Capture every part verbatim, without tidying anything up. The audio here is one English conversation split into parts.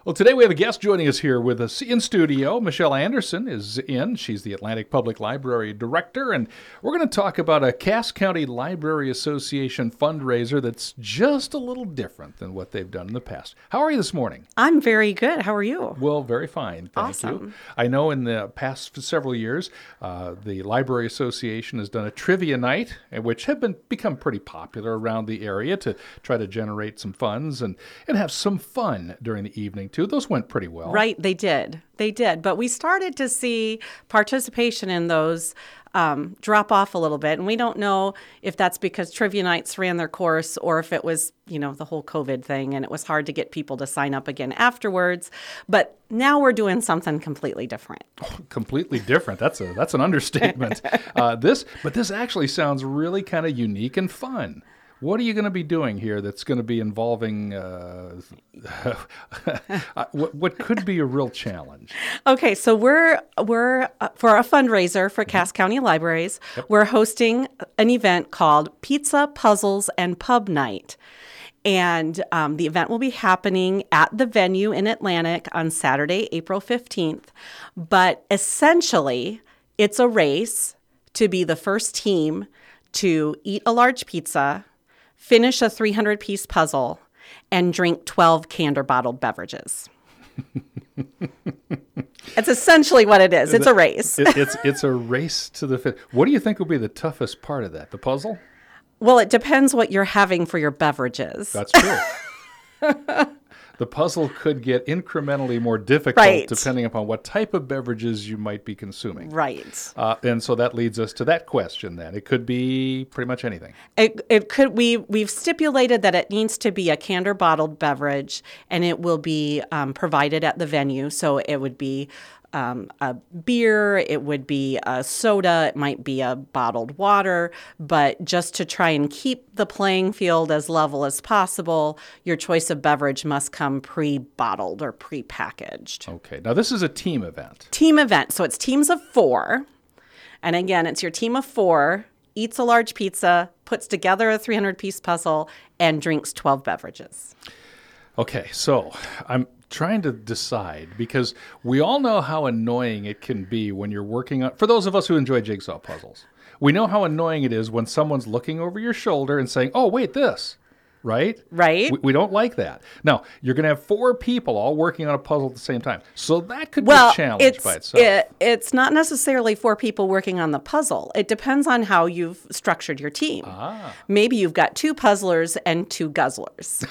Well, today we have a guest joining us here with us in studio. Michelle Anderson is in. She's the Atlantic Public Library Director, and we're going to talk about a Cass County Library Association fundraiser that's just a little different than what they've done in the past. How are you this morning? I'm very good. How are you? Well, very fine. Thank Awesome. you. I know in the past several years, uh, the Library Association has done a trivia night, which have been become pretty popular around the area to try to generate some funds and, and have some fun during the evening, too. Those went pretty well. Right, they did. They did. But we started to see participation in those um, drop off a little bit. And we don't know if that's because trivia nights ran their course or if it was, you know, the whole COVID thing and it was hard to get people to sign up again afterwards. But now we're doing something completely different. Oh, completely different. That's a that's an understatement. uh, this, but this actually sounds really kind of unique and fun. What are you going to be doing here that's going to be involving uh, what, what could be a real challenge? Okay, so we're we're uh, for a fundraiser for Cass County Libraries. Yep. We're hosting an event called Pizza, Puzzles, and Pub Night. And um, the event will be happening at the venue in Atlantic on Saturday, April fifteenth. But essentially, it's a race to be the first team to eat a large pizza, finish a three hundred piece puzzle, and drink twelve canned or bottled beverages. It's essentially what it is. It's a race. it, it's it's a race to the finish. What do you think will be the toughest part of that? The puzzle? Well, it depends what you're having for your beverages. That's true. The puzzle could get incrementally more difficult right. depending upon what type of beverages you might be consuming. Right. Uh, and so that leads us to that question then. It could be pretty much anything. It it could we we've stipulated that it needs to be a canned or bottled beverage, and it will be um, provided at the venue. So it would be Um, a beer, it would be a soda, it might be a bottled water, but just to try and keep the playing field as level as possible, your choice of beverage must come pre-bottled or pre-packaged. Okay. Now, this is a team event. Team event. So it's teams of four. And again, it's your team of four, eats a large pizza, puts together a three hundred piece puzzle, and drinks twelve beverages. Okay. So I'm trying to decide, because we all know how annoying it can be when you're working on, for those of us who enjoy jigsaw puzzles, we know how annoying it is when someone's looking over your shoulder and saying, oh, wait, this, right? Right. We, we don't like that. Now, you're going to have four people all working on a puzzle at the same time. So that could well, be a challenge it's, by itself. It, it's not necessarily four people working on the puzzle. It depends on how you've structured your team. Ah. Maybe you've got two puzzlers and two guzzlers.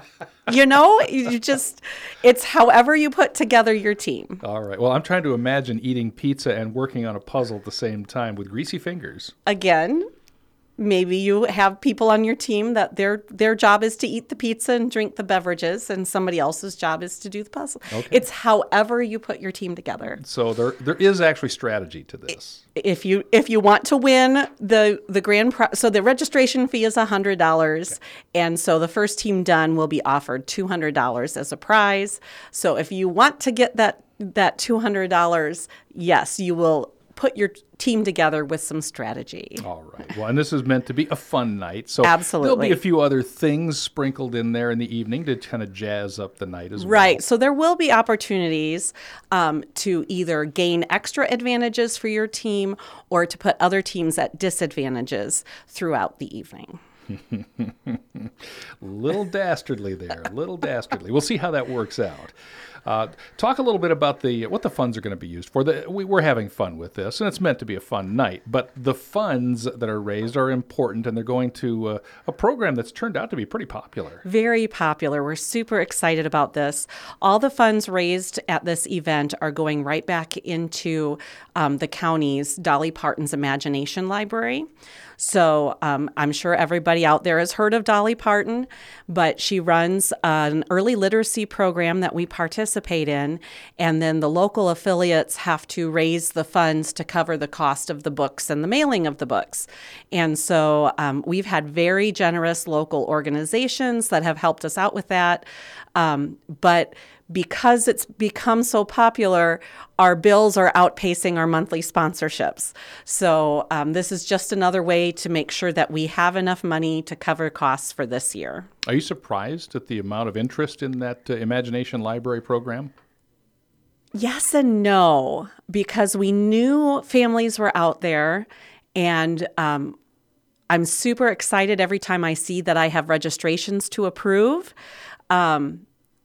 You know, you just, it's however you put together your team. All right. Well, I'm trying to imagine eating pizza and working on a puzzle at the same time with greasy fingers. Again, maybe you have people on your team that their their job is to eat the pizza and drink the beverages, and somebody else's job is to do the puzzle. Okay. It's however you put your team together. So there there is actually strategy to this. If you if you want to win the the grand prize, so the registration fee is one hundred dollars, okay. And so the first team done will be offered two hundred dollars as a prize. So if you want to get that that two hundred dollars, yes, you will put your team together with some strategy. All right. Well, and this is meant to be a fun night. So absolutely. There'll be a few other things sprinkled in there in the evening to kind of jazz up the night as well. Right. So there will be opportunities um, to either gain extra advantages for your team or to put other teams at disadvantages throughout the evening. Little dastardly there, a little dastardly. We'll see how that works out. Uh, talk a little bit about the what the funds are going to be used for. The, we, we're having fun with this, and it's meant to be a fun night, but the funds that are raised are important, and they're going to uh, a program that's turned out to be pretty popular. Very popular. We're super excited about this. All the funds raised at this event are going right back into um, the county's Dolly Parton's Imagination Library. So um, I'm sure everybody out there has heard of Dolly Parton, but she runs an early literacy program that we participate in, and then the local affiliates have to raise the funds to cover the cost of the books and the mailing of the books. And so um, we've had very generous local organizations that have helped us out with that. Um, but because it's become so popular, our bills are outpacing our monthly sponsorships. So um, this is just another way to make sure that we have enough money to cover costs for this year. Are you surprised at the amount of interest in that uh, Imagination Library program? Yes and no, because we knew families were out there, and um, I'm super excited every time I see that I have registrations to approve. Um,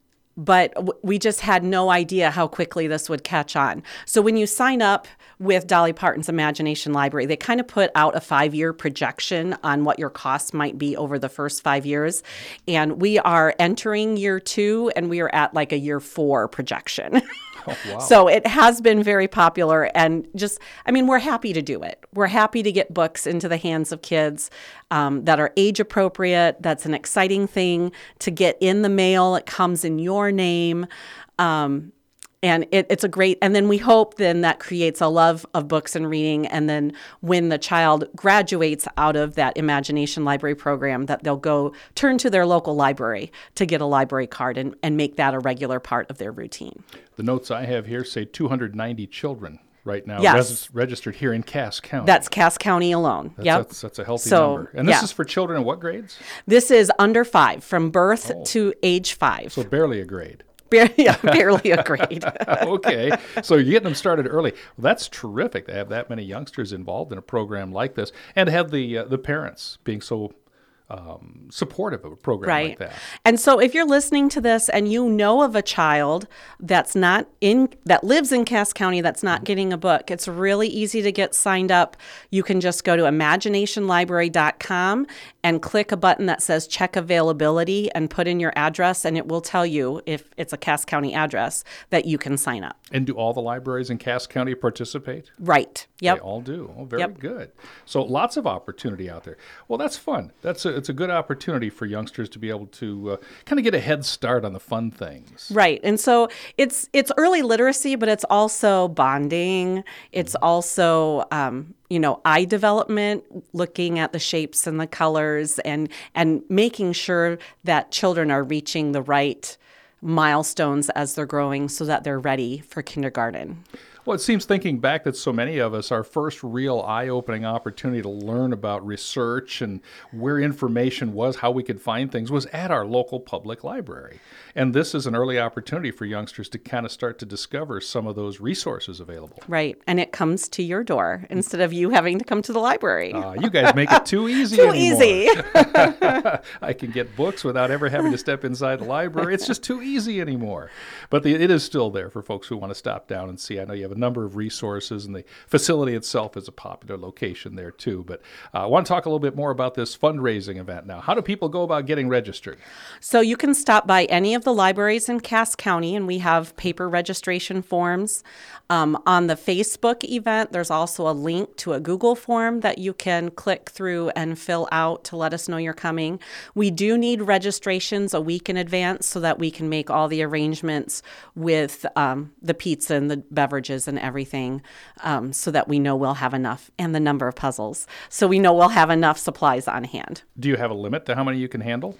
but w- we just had no idea how quickly this would catch on. So when you sign up with Dolly Parton's Imagination Library, they kind of put out a five-year projection on what your costs might be over the first five years. And we are entering year two, and we are at like a year four projection. Oh, wow. So it has been very popular, and just, I mean, we're happy to do it. We're happy to get books into the hands of kids um, that are age appropriate. That's an exciting thing to get in the mail. It comes in your name. Um, And it, it's a great, and then we hope then that creates a love of books and reading. And then when the child graduates out of that Imagination Library program, that they'll go turn to their local library to get a library card and, and make that a regular part of their routine. The notes I have here say two hundred ninety children right now Yes. res- registered here in Cass County. That's Cass County alone. That's, Yep. that's, that's a healthy So, number. And this yeah. is for children in what grades? This is under five, from birth Oh. to age five. So barely a grade. Bar- yeah, barely a grade. Okay, so you're getting them started early. Well, that's terrific to have that many youngsters involved in a program like this, and have the uh, the parents being so um, supportive of a program Right. like that. And so if you're listening to this and you know of a child that's not in, that lives in Cass County that's not getting a book, it's really easy to get signed up. You can just go to imagination library dot com and click a button that says check availability and put in your address, and it will tell you, if it's a Cass County address, that you can sign up. And do all the libraries in Cass County participate? Right. Yep. They all do. Oh, very Yep. good. So lots of opportunity out there. Well, that's fun. That's a, it's a good opportunity for youngsters to be able to uh, kind of get a head start on the fun things. Right. And so it's it's early literacy, but it's also bonding. It's also um, you know, eye development, looking at the shapes and the colors, and and making sure that children are reaching the right milestones as they're growing so that they're ready for kindergarten. Well, it seems, thinking back, that so many of us, our first real eye-opening opportunity to learn about research and where information was, how we could find things, was at our local public library. And this is an early opportunity for youngsters to kind of start to discover some of those resources available. Right. And it comes to your door instead of you having to come to the library. Uh, you guys make it too easy Too anymore. easy. I can get books without ever having to step inside the library. It's just too easy anymore. But the, it is still there for folks who want to stop down and see. I know you have a number of resources, and the facility itself is a popular location there too. But uh, I want to talk a little bit more about this fundraising event now. How do people go about getting registered? So you can stop by any of the libraries in Cass County, and we have paper registration forms. Um, on the Facebook event, there's also a link to a Google form that you can click through and fill out to let us know you're coming. We do need registrations a week in advance so that we can make all the arrangements with um, the pizza and the beverages and everything, um, so that we know we'll have enough, and the number of puzzles, so we know we'll have enough supplies on hand. Do you have a limit to how many you can handle?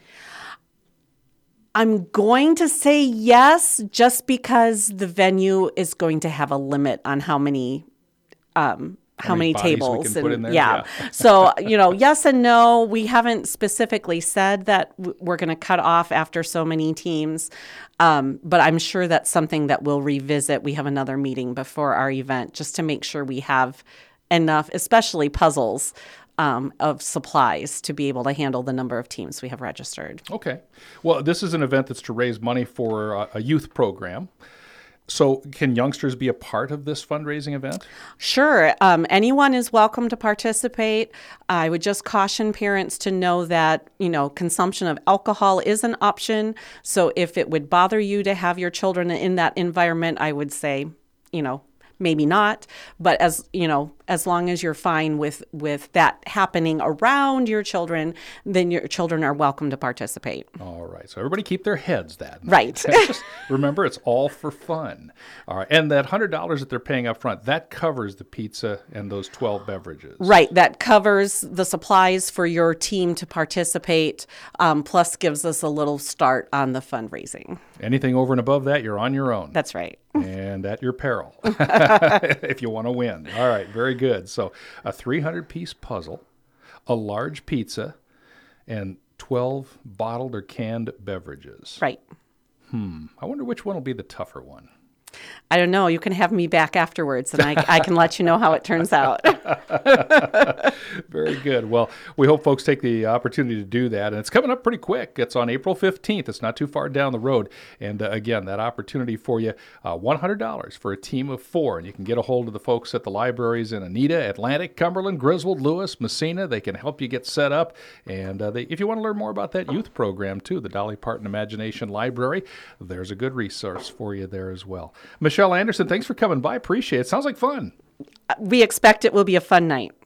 I'm going to say yes, just because the venue is going to have a limit on how many um, how, How many many bodies we tables. can put in there? Yeah. Yeah. So, you know, yes and no. We haven't specifically said that w- we're going to cut off after so many teams, um, but I'm sure that's something that we'll revisit. We have another meeting before our event just to make sure we have enough, especially puzzles, um, of supplies to be able to handle the number of teams we have registered. Okay. Well, this is an event that's to raise money for a, a youth program. So can youngsters be a part of this fundraising event? Sure. Um, anyone is welcome to participate. I would just caution parents to know that, you know, consumption of alcohol is an option. So if it would bother you to have your children in that environment, I would say, you know, maybe not. But as you know, as long as you're fine with with that happening around your children, then your children are welcome to participate. All right. So everybody keep their heads that night. Right. Just remember, it's all for fun. All right. And that one hundred dollars that they're paying up front, that covers the pizza and those twelve beverages. Right. That covers the supplies for your team to participate, um, plus gives us a little start on the fundraising. Anything over and above that, you're on your own. That's right. And at your peril if you want to win. All right. Very good. So a three hundred piece puzzle, a large pizza, and twelve bottled or canned beverages. Right. Hmm. I wonder which one will be the tougher one. I don't know. You can have me back afterwards, and I, I can let you know how it turns out. Very good. Well, we hope folks take the opportunity to do that. And it's coming up pretty quick. It's on April fifteenth. It's not too far down the road. And uh, again, that opportunity for you, uh, one hundred dollars for a team of four. And you can get a hold of the folks at the libraries in Anita, Atlantic, Cumberland, Griswold, Lewis, Messina. They can help you get set up. And uh, they, if you want to learn more about that youth program, too, the Dolly Parton Imagination Library, there's a good resource for you there as well. Michelle Anderson, thanks for coming by. Appreciate it. Sounds like fun. We expect it will be a fun night.